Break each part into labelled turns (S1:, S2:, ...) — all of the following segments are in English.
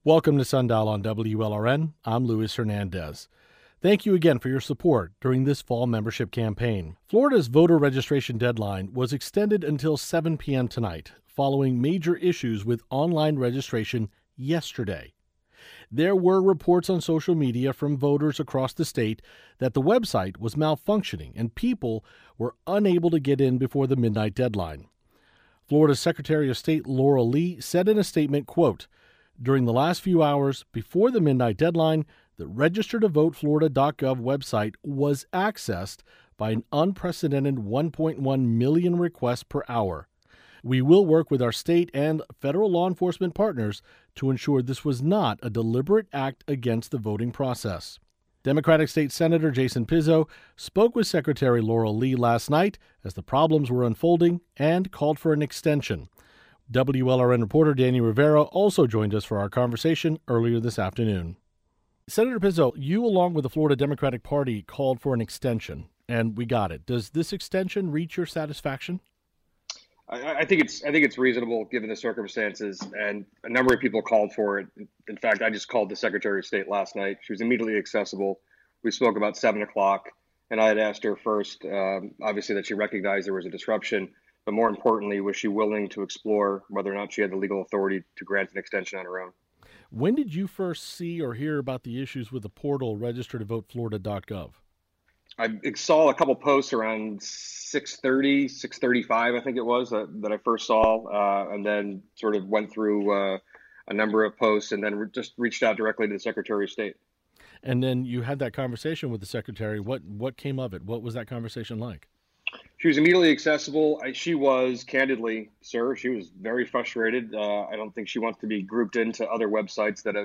S1: Welcome to Sundial on WLRN. I'm Luis Hernandez. Thank you again for your support during this fall membership campaign. Florida's voter registration deadline was extended until 7 p.m. tonight, following major issues with online registration yesterday. There were reports on social media from voters across the state that the website was malfunctioning and people were unable to get in before the midnight deadline. Florida's Secretary of State Laura Lee said in a statement, quote, "During the last few hours before the midnight deadline, the registertovoteflorida.gov website was accessed by an unprecedented 1.1 million requests per hour. We will work with our state and federal law enforcement partners to ensure this was not a deliberate act against the voting process." Democratic State Senator Jason Pizzo spoke with Secretary Laura Lee last night as the problems were unfolding and called for an extension. WLRN reporter Danny Rivera also joined us for our conversation earlier this afternoon. Senator Pizzo, you along with the Florida Democratic Party called for an extension, and we got it. Does this extension reach your satisfaction?
S2: I think it's reasonable given the circumstances, and a number of people called for it. In fact, I just called the Secretary of State last night. She was immediately accessible. We spoke about 7 o'clock, and I had asked her first, obviously, that she recognized there was a disruption. But more importantly, was she willing to explore whether or not she had the legal authority to grant an extension on her own?
S1: When did you first see or hear about the issues with the portal registertovoteflorida.gov?
S2: I saw a couple posts around 6:30, 6:35, I think it was, that I first saw, and then sort of went through a number of posts and then just reached out directly to the Secretary of State.
S1: And then you had that conversation with the Secretary. What came of it? What was that conversation like?
S2: She was immediately accessible. She was, candidly, sir, she was very frustrated. I don't think she wants to be grouped into other websites that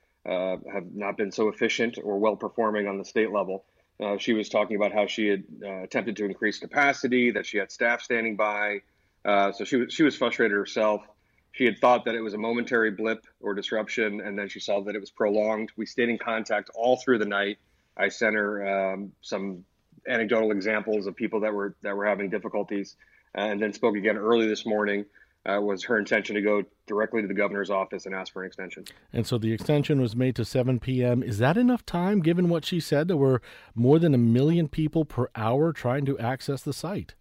S2: have not been so efficient or well performing on the state level. She was talking about how she had attempted to increase capacity, that she had staff standing by. So she was frustrated herself. She had thought that it was a momentary blip or disruption, and then she saw that it was prolonged. We stayed in contact all through the night. I sent her some anecdotal examples of people that were having difficulties, and then spoke again early this morning. Was her intention to go directly to the governor's office and ask for an extension.
S1: And so the extension was made to 7 p.m. Is that enough time, given what she said? There were more than 1 million people per hour trying to access the site.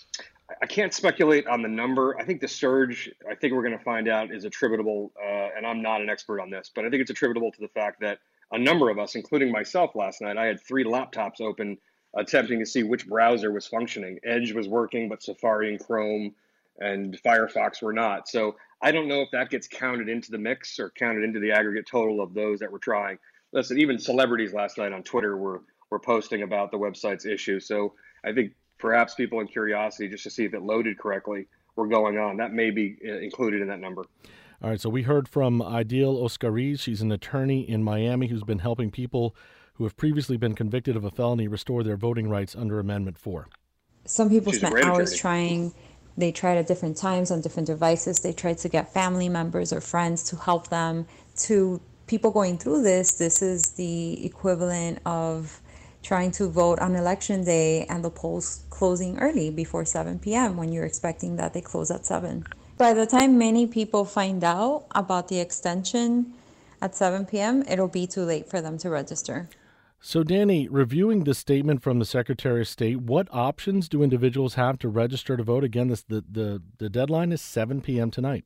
S2: I can't speculate on the number. I think the surge, I think we're going to find out, is attributable, and I'm not an expert on this, but I think it's attributable to the fact that a number of us, including myself last night, I had 3 laptops open attempting to see which browser was functioning. Edge was working, but Safari and Chrome and Firefox were not. So I don't know if that gets counted into the mix or counted into the aggregate total of those that were trying. Listen, even celebrities last night on Twitter were posting about the website's issue. So I think perhaps people in curiosity, just to see if it loaded correctly, were going on. That may be included in that number.
S1: All right, so we heard from Ideal Oscariz. She's an attorney in Miami who's been helping people who have previously been convicted of a felony restore their voting rights under Amendment 4.
S3: Some people spent hours trying. They tried at different times on different devices. They tried to get family members or friends to help them. To people going through this is the equivalent of trying to vote on election day and the polls closing early before 7 p.m. when you're expecting that they close at 7. By the time many people find out about the extension at 7 p.m., it'll be too late for them to register.
S1: So, Danny, reviewing the statement from the Secretary of State, what options do individuals have to register to vote? Again, the deadline is 7 p.m. tonight.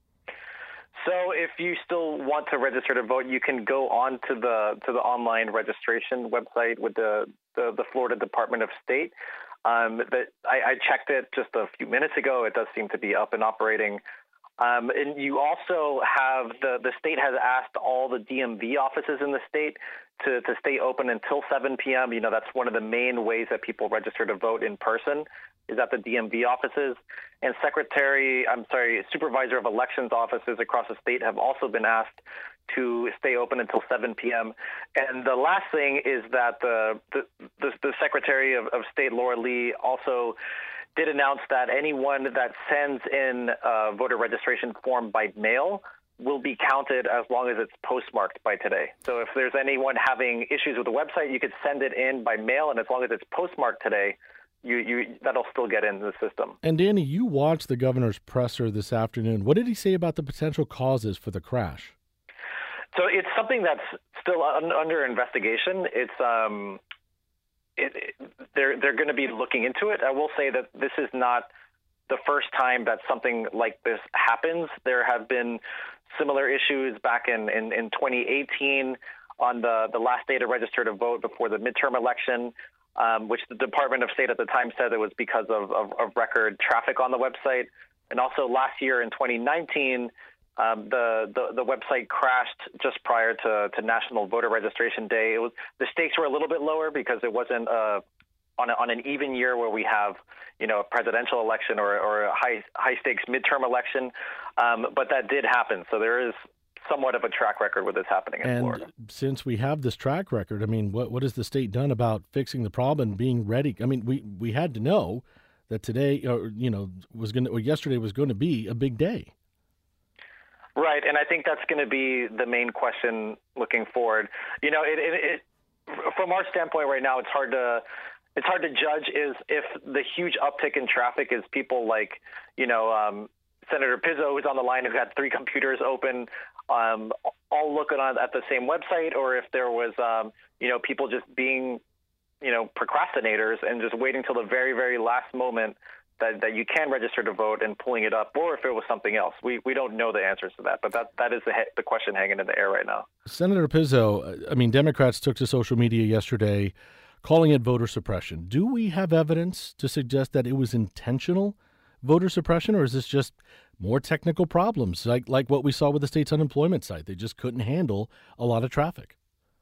S4: So if you still want to register to vote, you can go on to the online registration website with the Florida Department of State. I checked it just a few minutes ago. It does seem to be up and operating. And you also have the state has asked all the DMV offices in the state to stay open until 7 p.m. You know, that's one of the main ways that people register to vote in person is at the DMV offices. And Supervisor of Elections offices across the state have also been asked to stay open until 7 p.m. And the last thing is that the Secretary of State, Laura Lee, also did announce that anyone that sends in a voter registration form by mail will be counted as long as it's postmarked by today. So if there's anyone having issues with the website, you could send it in by mail, and as long as it's postmarked today, that'll still get into the system.
S1: And Danny, you watched the governor's presser this afternoon. What did he say about the potential causes for the crash?
S4: So it's something that's still under investigation. They're going to be looking into it. I will say that this is not the first time that something like this happens. There have been similar issues back in 2018 on the last day to register to vote before the midterm election, which the Department of State at the time said it was because of record traffic on the website. And also last year in 2019, the website crashed just prior to National Voter Registration Day. The stakes were a little bit lower because it wasn't on an even year where we have a presidential election or a high stakes midterm election, but that did happen. So there is somewhat of a track record with this happening in Florida.
S1: And since we have this track record, I mean, what has the state done about fixing the problem and being ready? I mean, we had to know that today, yesterday was going to be a big day.
S4: Right, and I think that's going to be the main question looking forward. From our standpoint right now, it's hard to judge if the huge uptick in traffic is people like Senator Pizzo, who's on the line, who had 3 computers open, all looking at the same website, or if there was people just being procrastinators and just waiting till the very, very last moment that you can register to vote and pulling it up, or if it was something else. We don't know the answers to that, but that is the question hanging in the air right now.
S1: Senator Pizzo, I mean, Democrats took to social media yesterday calling it voter suppression. Do we have evidence to suggest that it was intentional voter suppression, or is this just more technical problems like what we saw with the state's unemployment site? They just couldn't handle a lot of traffic.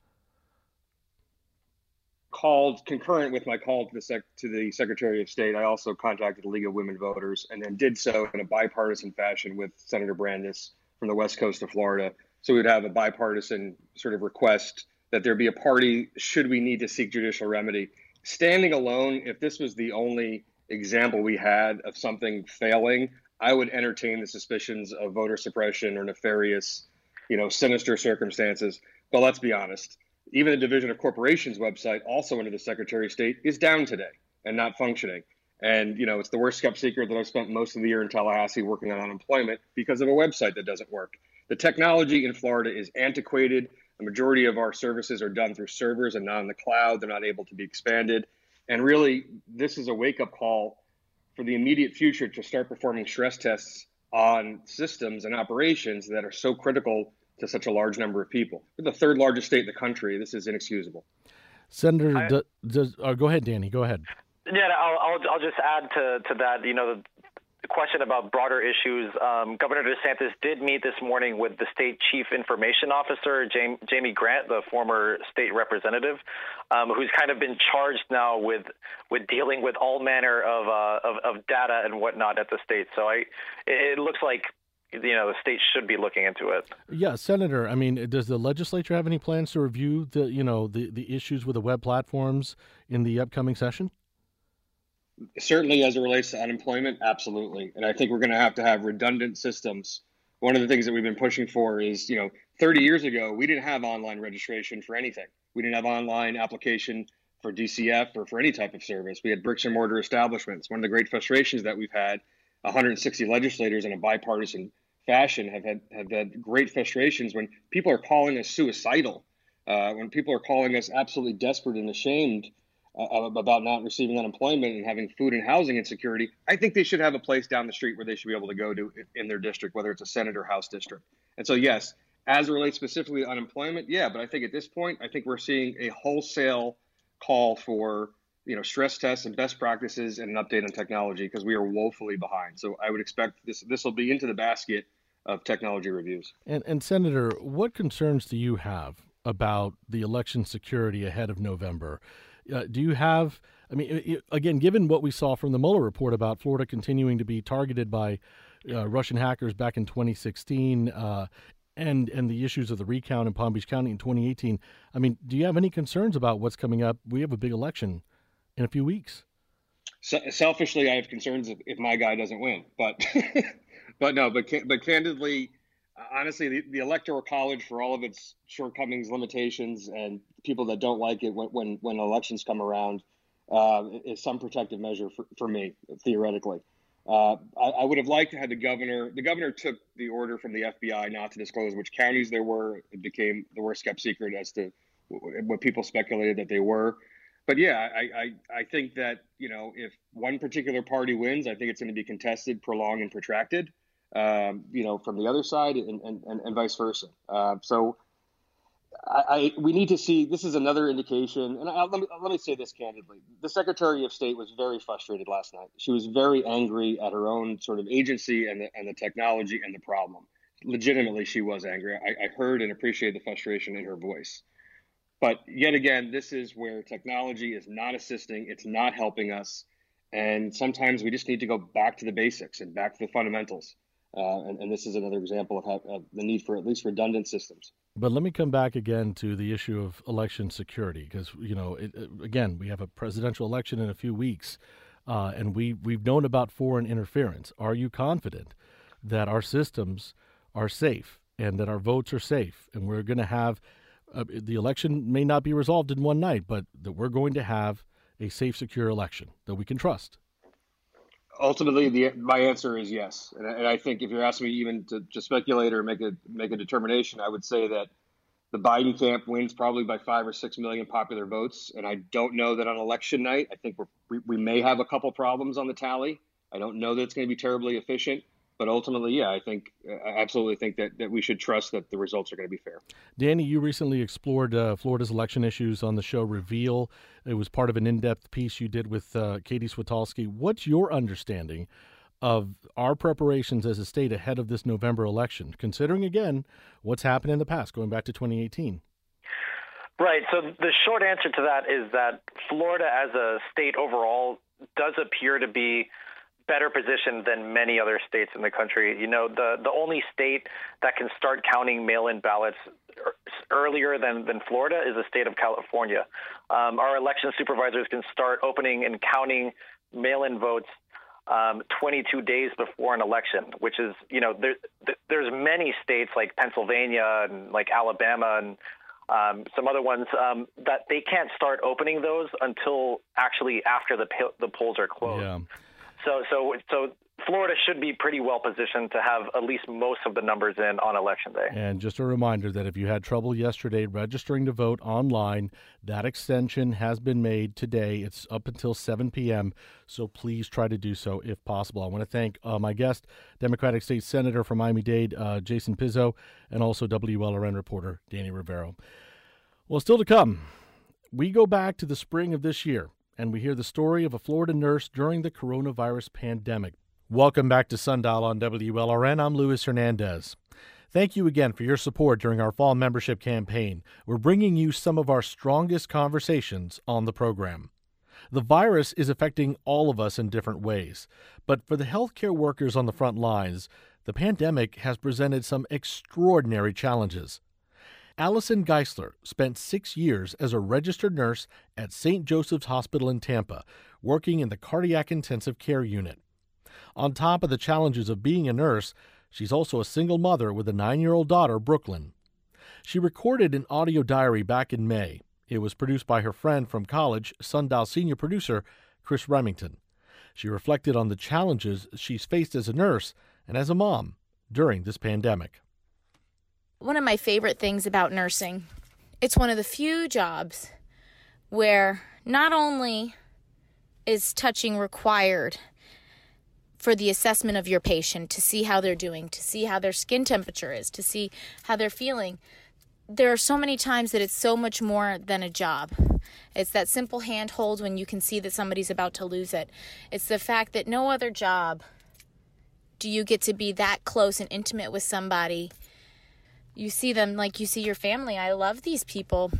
S2: Called concurrent with my call to the Secretary of State, I also contacted the League of Women Voters, and then did so in a bipartisan fashion with Senator Brandes from the west coast of Florida. So we'd have a bipartisan sort of request that there be a party should we need to seek judicial remedy. Standing alone, if this was the only example we had of something failing, I would entertain the suspicions of voter suppression or nefarious, sinister circumstances. But let's be honest. Even the Division of Corporations website, also under the Secretary of State, is down today and not functioning. And, it's the worst kept secret that I've spent most of the year in Tallahassee working on unemployment because of a website that doesn't work. The technology in Florida is antiquated. The majority of our services are done through servers and not in the cloud. They're not able to be expanded. And really, this is a wake-up call for the immediate future to start performing stress tests on systems and operations that are so critical to such a large number of people. We're the 3rd largest state in the country. This is inexcusable.
S1: Senator, go ahead, Danny. Go ahead.
S4: Yeah, I'll just add to that. The question about broader issues. Governor DeSantis did meet this morning with the state chief information officer, Jamie Grant, the former state representative, who's kind of been charged now with dealing with all manner of data and whatnot at the state. So it looks like the state should be looking into it.
S1: Yeah, Senator, I mean, does the legislature have any plans to review the issues with the web platforms in the upcoming session?
S2: Certainly, as it relates to unemployment, absolutely. And I think we're going to have redundant systems. One of the things that we've been pushing for is, 30 years ago, we didn't have online registration for anything. We didn't have online application for DCF or for any type of service. We had bricks and mortar establishments. One of the great frustrations that we've had, 160 legislators in a bipartisan fashion have had great frustrations when people are calling us suicidal, when people are calling us absolutely desperate and ashamed about not receiving unemployment and having food and housing insecurity. I think they should have a place down the street where they should be able to go to in their district, whether it's a Senate or House district. And so, yes, as it relates specifically to unemployment, yeah, but I think at this point, I think we're seeing a wholesale call for stress tests and best practices and an update on technology because we are woefully behind. So I would expect this will be into the basket of technology reviews.
S1: And Senator, what concerns do you have about the election security ahead of November? Do you have, again, given what we saw from the Mueller report about Florida continuing to be targeted by Russian hackers back in 2016 and the issues of the recount in Palm Beach County in 2018, do you have any concerns about what's coming up? We have a big election in a few weeks.
S2: Selfishly, I have concerns if my guy doesn't win, but but candidly, honestly, the Electoral College, for all of its shortcomings, limitations, and people that don't like it when elections come around, is some protective measure for me, theoretically. I would have liked to have the governor took the order from the FBI not to disclose which counties there were. It became the worst kept secret as to what people speculated that they were. But yeah, I think that, if one particular party wins, I think it's going to be contested, prolonged, and protracted, from the other side and vice versa. So we need to see, this is another indication. And let me say this candidly. The Secretary of State was very frustrated last night. She was very angry at her own sort of agency and the technology and the problem. Legitimately, she was angry. I heard and appreciate the frustration in her voice. But yet again, this is where technology is not assisting. It's not helping us. And sometimes we just need to go back to the basics and back to the fundamentals. And this is another example of the need for at least redundant systems.
S1: But let me come back again to the issue of election security, because, again, we have a presidential election in a few weeks, and we've known about foreign interference. Are you confident that our systems are safe and that our votes are safe, and we're going to have the election may not be resolved in one night, but that we're going to have a safe, secure election that we can trust?
S2: Ultimately, my answer is yes. And I think if you're asking me even to speculate or make a determination, I would say that the Biden camp wins probably by 5 or 6 million popular votes. And I don't know that on election night. I think we may have a couple problems on the tally. I don't know that it's going to be terribly efficient. But ultimately, yeah, I absolutely think that we should trust that the results are going to be fair.
S1: Danny, you recently explored Florida's election issues on the show Reveal. It was part of an in-depth piece you did with Katie Switolski. What's your understanding of our preparations as a state ahead of this November election, considering, again, what's happened in the past, going back to 2018?
S4: Right. So the short answer to that is that Florida as a state overall does appear to be better positioned than many other states in the country. The only state that can start counting mail-in ballots earlier than Florida is the state of California. Our election supervisors can start opening and counting mail-in votes 22 days before an election, which is, there's many states like Pennsylvania and like Alabama and some other ones that they can't start opening those until actually after the polls are closed.
S1: Yeah.
S4: So Florida should be pretty well positioned to have at least most of the numbers in on Election Day.
S1: And just a reminder that if you had trouble yesterday registering to vote online, that extension has been made today. It's up until 7 p.m., so please try to do so if possible. I want to thank my guest, Democratic State Senator from Miami-Dade, Jason Pizzo, and also WLRN reporter Danny Rivero. Well, still to come, we go back to the spring of this year, and we hear the story of a Florida nurse during the coronavirus pandemic. Welcome back to Sundial on WLRN. I'm Luis Hernandez. Thank you again for your support during our fall membership campaign. We're bringing you some of our strongest conversations on the program. The virus is affecting all of us in different ways, but for the healthcare workers on the front lines, the pandemic has presented some extraordinary challenges. Allison Geisler spent 6 years as a registered nurse at St. Joseph's Hospital in Tampa, working in the cardiac intensive care unit. On top of the challenges of being a nurse, she's also a single mother with a 9-year-old daughter, Brooklyn. She recorded an audio diary back in May. It was produced by her friend from college, Sundial senior producer Chris Remington. She reflected on the challenges she's faced as a nurse and as a mom during this pandemic.
S5: One of my favorite things about nursing, it's one of the few jobs where not only is touching required for the assessment of your patient, to see how they're doing, to see how their skin temperature is, to see how they're feeling. There are so many times that it's so much more than a job. It's that simple handhold when you can see that somebody's about to lose it. It's the fact that no other job do you get to be that close and intimate with somebody. You see them like you see your family. I love these people.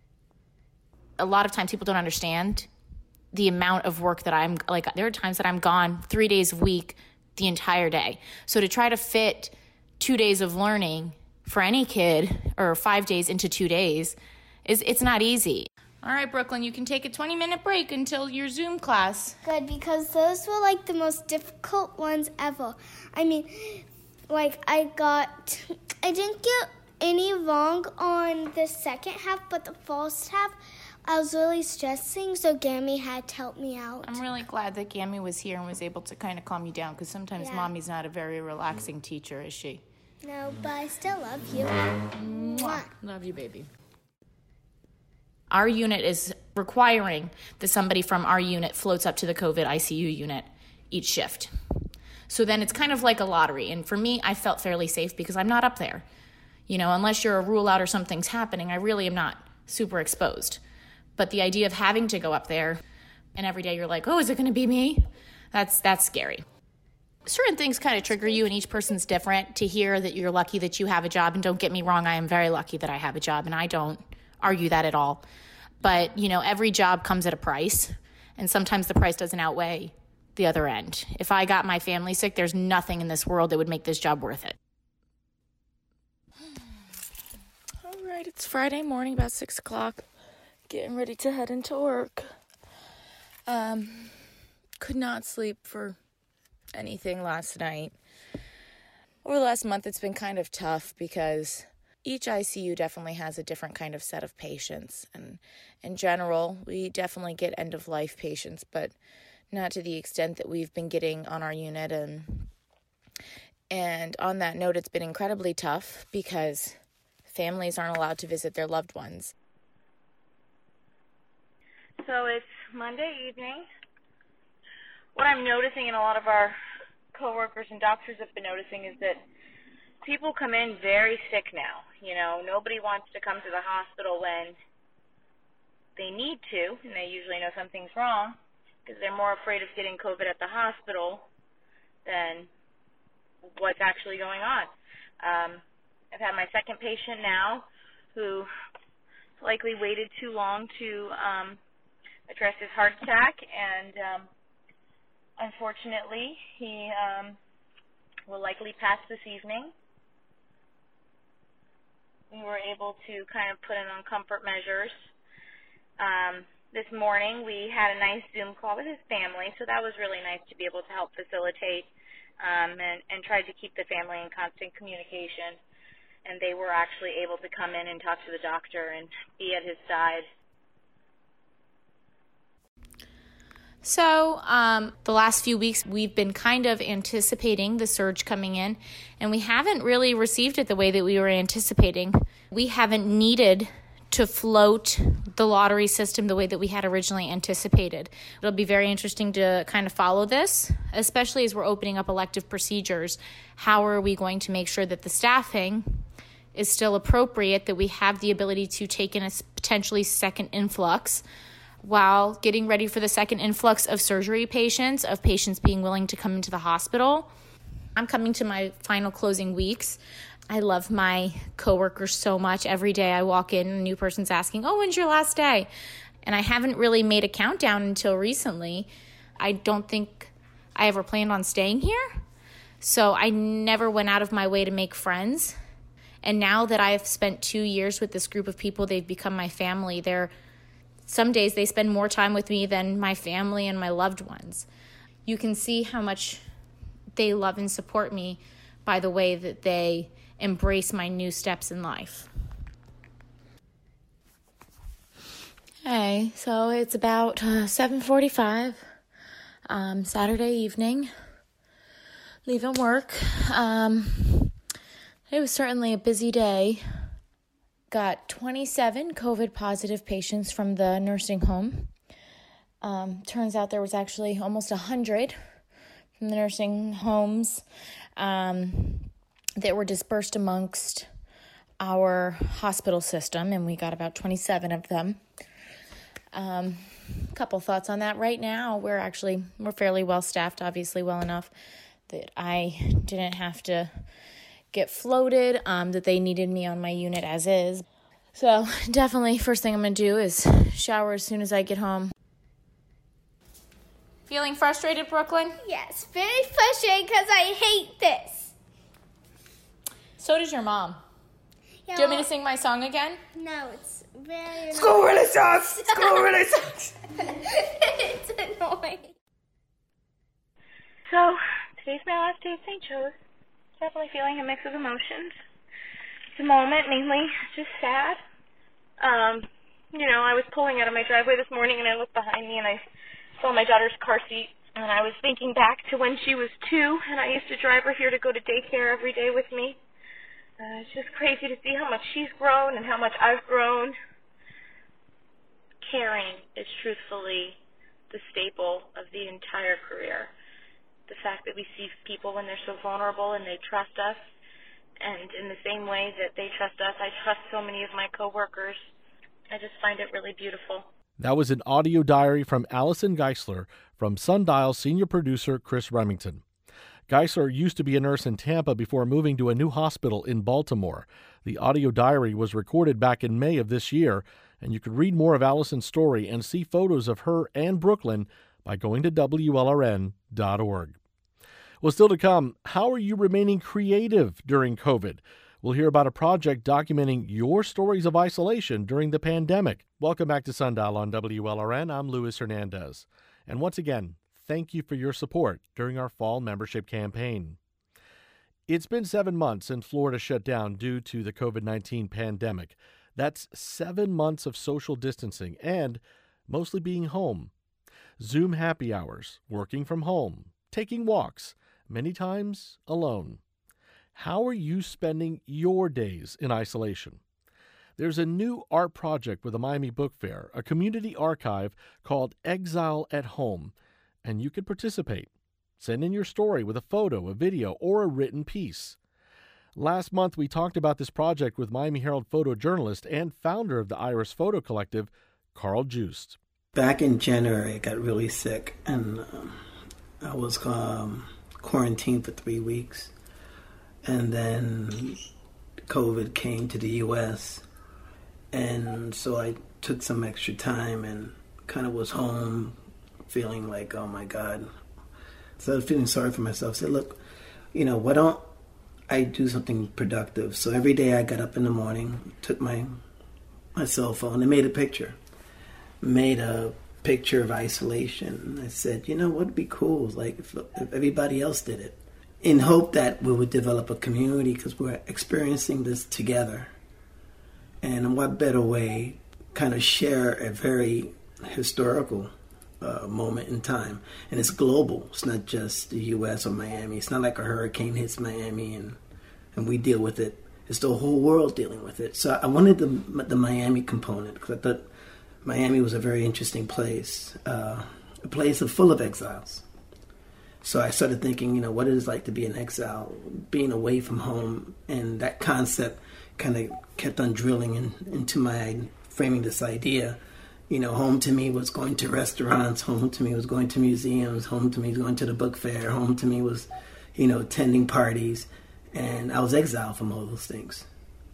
S5: A lot of times people don't understand the amount of work that I'm like. There are times that I'm gone 3 days a week, the entire day. So to try to fit 2 days of learning for any kid or 5 days into 2 days it's not easy. All right, Brooklyn, you can take a 20-minute break until your Zoom class.
S6: Good, because those were like the most difficult ones ever. I mean, like I didn't get any wrong on the second half, but the first half I was really stressing, so Gammy had to help me out.
S5: I'm really glad that Gammy was here and was able to kind of calm you down, because sometimes Mommy's not a very relaxing teacher, is she?
S6: No, but I still love you.
S5: Mwah. Love you, baby. Our unit is requiring that somebody from our unit floats up to the COVID ICU unit each shift. So then it's kind of like a lottery. And for me, I felt fairly safe because I'm not up there. You know, unless you're a rule out or something's happening, I really am not super exposed. But the idea of having to go up there and every day you're like, oh, is it going to be me? That's scary. Certain things kind of trigger you, and each person's different. To hear that you're lucky that you have a job, and don't get me wrong, I am very lucky that I have a job, and I don't argue that at all. But, you know, every job comes at a price, and sometimes the price doesn't outweigh the other end. If I got my family sick, there's nothing in this world that would make this job worth it. All right, it's Friday morning, about 6 o'clock. Getting ready to head into work. Could not sleep for anything last night. Over the last month, it's been kind of tough because each ICU definitely has a different kind of set of patients. And in general, we definitely get end-of-life patients, but not to the extent that we've been getting on our unit. And on that note, it's been incredibly tough because families aren't allowed to visit their loved ones. So it's Monday evening. What I'm noticing, and a lot of our coworkers and doctors have been noticing, is that people come in very sick now. You know, nobody wants to come to the hospital when they need to, and they usually know something's wrong, because they're more afraid of getting COVID at the hospital than what's actually going on. I've had my second patient now who likely waited too long to address his heart attack, and unfortunately he will likely pass this evening. We were able to kind of put in on comfort measures. This morning we had a nice Zoom call with his family, so that was really nice to be able to help facilitate and try to keep the family in constant communication. And they were actually able to come in and talk to the doctor and be at his side. So the last few weeks, we've been kind of anticipating the surge coming in, and we haven't really received it the way that we were anticipating. We haven't needed to float the lottery system the way that we had originally anticipated. It'll be very interesting to kind of follow this, especially as we're opening up elective procedures. How are we going to make sure that the staffing is still appropriate, that we have the ability to take in a potentially second influx while getting ready for the second influx of surgery patients, of patients being willing to come into the hospital. I'm coming to my final closing weeks. I love my coworkers so much. Every day I walk in, a new person's asking, oh, when's your last day? And I haven't really made a countdown until recently. I don't think I ever planned on staying here. So I never went out of my way to make friends. And now that I've spent 2 years with this group of people, they've become my family. Some days they spend more time with me than my family and my loved ones. You can see how much they love and support me by the way that they embrace my new steps in life. Hey, so it's about 7:45, Saturday evening, leaving work. It was certainly a busy day. Got 27 COVID positive patients from the nursing home. Turns out there was actually almost 100 from the nursing homes that were dispersed amongst our hospital system, and we got about 27 of them. A couple thoughts on that. Right now, we're fairly well staffed, obviously well enough that I didn't have to get floated, that they needed me on my unit as is. So definitely first thing I'm going to do is shower as soon as I get home. Feeling frustrated, Brooklyn?
S6: Yes, very frustrated because I hate this.
S5: So does your mom.
S6: Yeah,
S5: do you want me to sing my song again?
S6: No, it's very
S5: School really sucks! School really sucks!
S6: It's annoying.
S5: So, today's my last day at St. Joe's. Definitely feeling a mix of emotions. At the moment, mainly just sad.
S7: I was pulling out of my driveway this morning and I looked behind me and I saw my daughter's car seat, and I was thinking back to when she was 2 and I used to drive her here to go to daycare every day with me. It's just crazy to see how much she's grown and how much I've grown. Caring is truthfully the staple of the entire career. The fact that we see people when they're so vulnerable and they trust us, and in the same way that they trust us, I trust so many of my coworkers. I just find it really beautiful.
S1: That was an audio diary from Allison Geisler from Sundial's senior producer Chris Remington. Geisler used to be a nurse in Tampa before moving to a new hospital in Baltimore. The audio diary was recorded back in May of this year, and you could read more of Allison's story and see photos of her and Brooklyn by going to WLRN.org. Well, still to come, how are you remaining creative during COVID? We'll hear about a project documenting your stories of isolation during the pandemic. Welcome back to Sundial on WLRN. I'm Luis Hernandez. And once again, thank you for your support during our fall membership campaign. It's been 7 months since Florida shut down due to the COVID-19 pandemic. That's 7 months of social distancing and mostly being home. Zoom happy hours, working from home, taking walks, many times alone. How are you spending your days in isolation? There's a new art project with the Miami Book Fair, a community archive called Exile at Home, and you can participate. Send in your story with a photo, a video, or a written piece. Last month, we talked about this project with Miami Herald photojournalist and founder of the Iris Photo Collective, Carl Joost.
S8: Back in January, I got really sick, and I was quarantined for 3 weeks. And then COVID came to the U.S., and so I took some extra time and kind of was home feeling like, oh, my God. So I was feeling sorry for myself. I said, look, why don't I do something productive? So every day I got up in the morning, took my cell phone and made a picture. Made a picture of isolation. I said, what would be cool? Like if everybody else did it. In hope that we would develop a community because we're experiencing this together. And what better way kind of share a very historical moment in time. And it's global. It's not just the U.S. or Miami. It's not like a hurricane hits Miami and we deal with it. It's the whole world dealing with it. So I wanted the Miami component because I thought Miami was a very interesting place, a place full of exiles. So I started thinking, what it is like to be in exile, being away from home, and that concept kind of kept on drilling into my framing this idea. Home to me was going to restaurants, home to me was going to museums, home to me was going to the book fair, home to me was, attending parties, and I was exiled from all those things.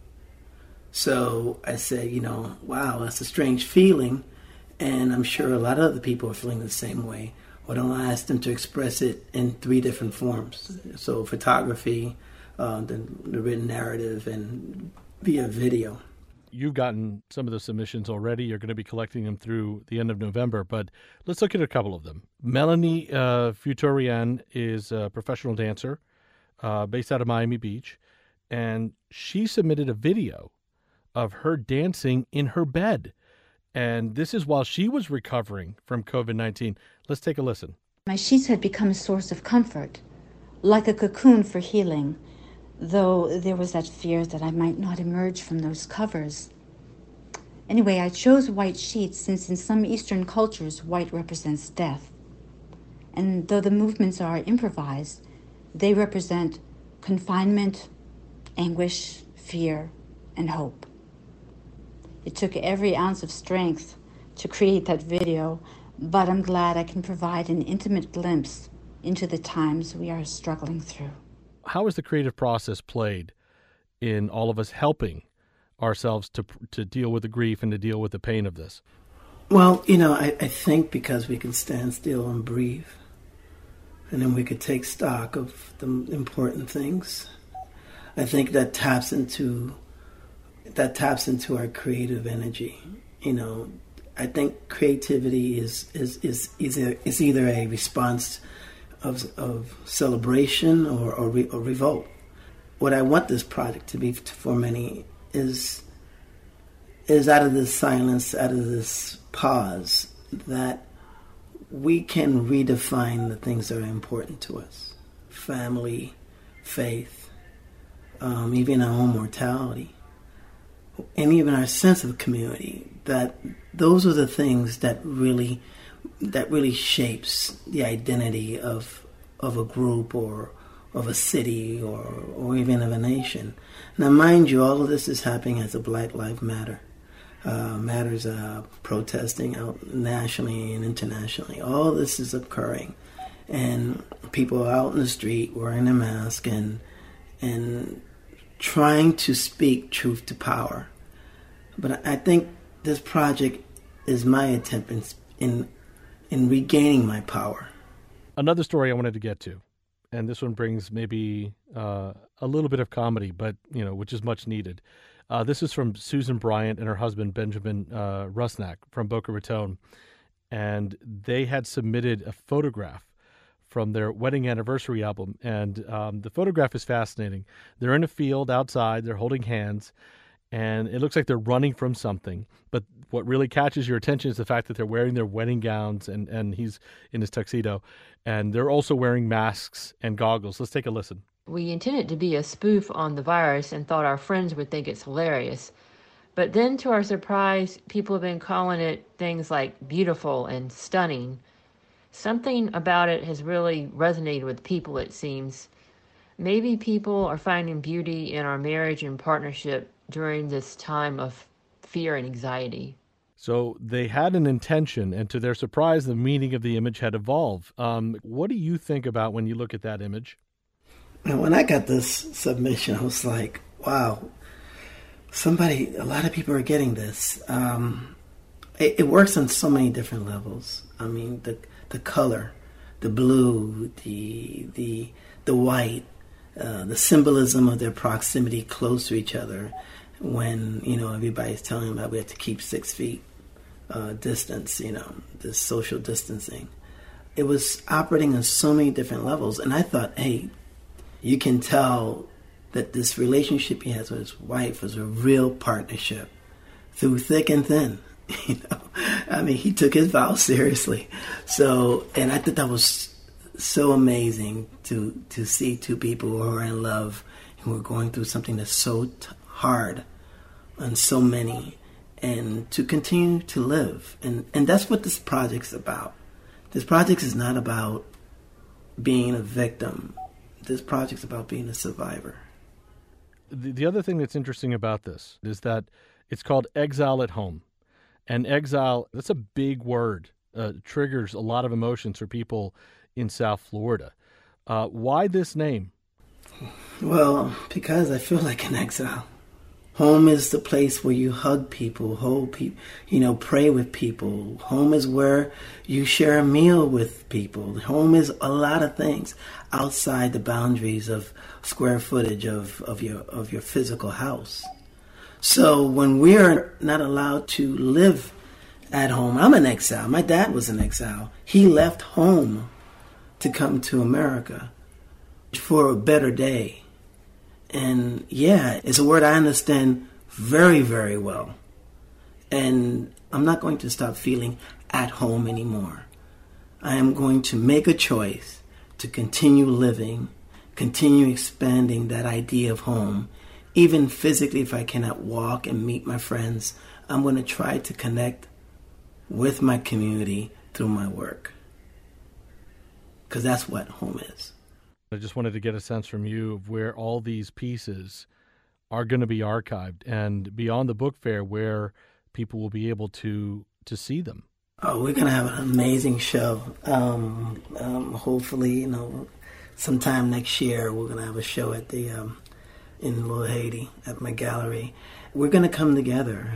S8: So I said, wow, that's a strange feeling, and I'm sure a lot of other people are feeling the same way. Why don't I ask them to express it in 3 different forms? So photography, the written narrative, and via video.
S1: You've gotten some of the submissions already. You're going to be collecting them through the end of November, but let's look at a couple of them. Melanie Futurian is a professional dancer based out of Miami Beach, and she submitted a video of her dancing in her bed. And this is while she was recovering from COVID-19. Let's take a listen.
S9: My sheets had become a source of comfort, like a cocoon for healing, though there was that fear that I might not emerge from those covers. Anyway, I chose white sheets since in some Eastern cultures, white represents death. And though the movements are improvised, they represent confinement, anguish, fear, and hope. It took every ounce of strength to create that video, but I'm glad I can provide an intimate glimpse into the times we are struggling through.
S1: How is the creative process played in all of us helping ourselves to deal with the grief and to deal with the pain of this?
S8: Well, I think because we can stand still and breathe, and then we could take stock of the important things. I think that taps into our creative energy. I think creativity is either a response of celebration or revolt. What I want this project to be for many is is out of this silence, out of this pause, that we can redefine the things that are important to us. Family, faith, even our own mortality, and even our sense of community. That those are the things that really shapes the identity of a group or of a city or even of a nation. Now, mind you, all of this is happening as a Black Lives Matter. Matters protesting out nationally and internationally. All this is occurring, and people are out in the street wearing a mask and trying to speak truth to power. But I think this project is my attempt in regaining my power.
S1: Another story I wanted to get to, and this one brings maybe a little bit of comedy, but which is much needed. This is from Susan Bryant and her husband, Benjamin Rusnak, from Boca Raton. And they had submitted a photograph from their wedding anniversary album. And the photograph is fascinating. They're in a field outside. They're holding hands. And it looks like they're running from something. But what really catches your attention is the fact that they're wearing their wedding gowns, and he's in his tuxedo. And they're also wearing masks and goggles. Let's take a listen.
S10: We intended it to be a spoof on the virus and thought our friends would think it's hilarious. But then, to our surprise, people have been calling it things like beautiful and stunning. Something about it has really resonated with people, it seems. Maybe people are finding beauty in our marriage and partnership during this time of fear and anxiety.
S1: So they had an intention, and to their surprise, the meaning of the image had evolved. What do you think about when you look at that image?
S8: And when I got this submission, I was like, wow, a lot of people are getting this. It works on so many different levels. I mean, the color, the blue, the white, the symbolism of their proximity close to each other when, everybody's telling them that we have to keep 6 feet distance, this social distancing. It was operating on so many different levels. And I thought, hey, you can tell that this relationship he has with his wife was a real partnership through thick and thin. I mean, he took his vows seriously. So, and I thought that was so amazing to see two people who are in love, who are going through something that's so hard on so many, and to continue to live. And that's what this project's about. This project is not about being a victim. This project's about being a survivor.
S1: The other thing that's interesting about this is that it's called Exile at Home. And exile, that's a big word. Triggers a lot of emotions for people in South Florida. Why this name?
S8: Well, because I feel like an exile. Home is the place where you hug people, hold people, pray with people. Home is where you share a meal with people. Home is a lot of things outside the boundaries of square footage of your physical house. So when we're not allowed to live at home, I'm an exile. My dad was an exile. He left home to come to America for a better day. And yeah, it's a word I understand very, very well. And I'm not going to stop feeling at home anymore. I am going to make a choice to continue living, continue expanding that idea of home. Even physically, if I cannot walk and meet my friends, I'm going to try to connect with my community through my work. Because that's what home is.
S1: I just wanted to get a sense from you of where all these pieces are going to be archived and beyond the book fair where people will be able to see them.
S8: Oh, we're going to have an amazing show. Hopefully, sometime next year we're going to have a show at the in Little Haiti at my gallery. We're going to come together.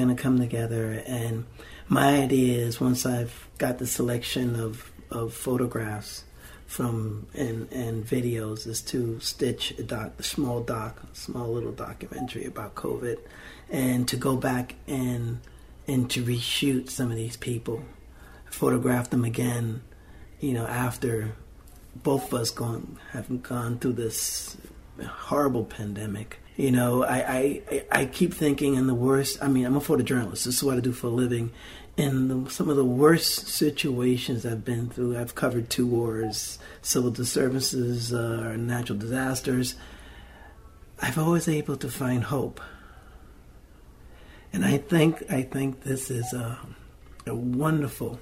S8: And my idea is once I've got the selection of photographs from and videos is to stitch a small little documentary about COVID, and to go back and to reshoot some of these people, photograph them again, after both of us have gone through this horrible pandemic, You know, I keep thinking in the worst. I mean, I'm a photojournalist. This is what I do for a living. In some of the worst situations I've been through, I've covered 2 wars, civil disturbances, natural disasters. I've always able to find hope, and I think this is a wonderful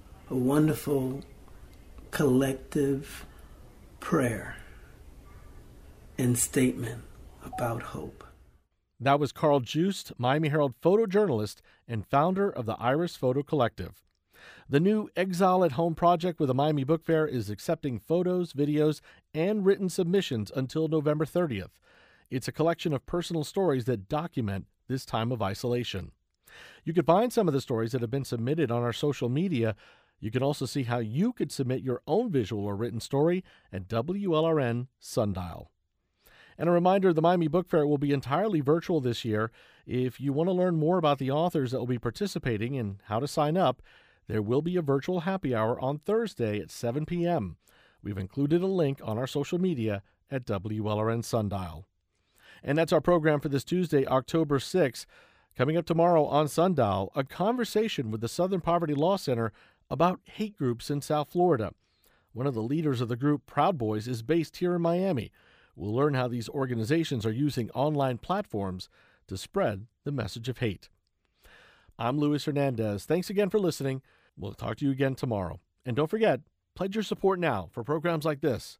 S8: collective prayer and statement about hope.
S1: That was Carl Joost, Miami Herald photojournalist and founder of the Iris Photo Collective. The new Exile at Home project with the Miami Book Fair is accepting photos, videos, and written submissions until November 30th. It's a collection of personal stories that document this time of isolation. You can find some of the stories that have been submitted on our social media. You can also see how you could submit your own visual or written story at WLRN Sundial. And a reminder, the Miami Book Fair will be entirely virtual this year. If you want to learn more about the authors that will be participating and how to sign up, there will be a virtual happy hour on Thursday at 7 p.m. We've included a link on our social media at WLRN Sundial. And that's our program for this Tuesday, October 6th. Coming up tomorrow on Sundial, a conversation with the Southern Poverty Law Center about hate groups in South Florida. One of the leaders of the group, Proud Boys, is based here in Miami. We'll learn how these organizations are using online platforms to spread the message of hate. I'm Luis Hernandez. Thanks again for listening. We'll talk to you again tomorrow. And don't forget, pledge your support now for programs like this.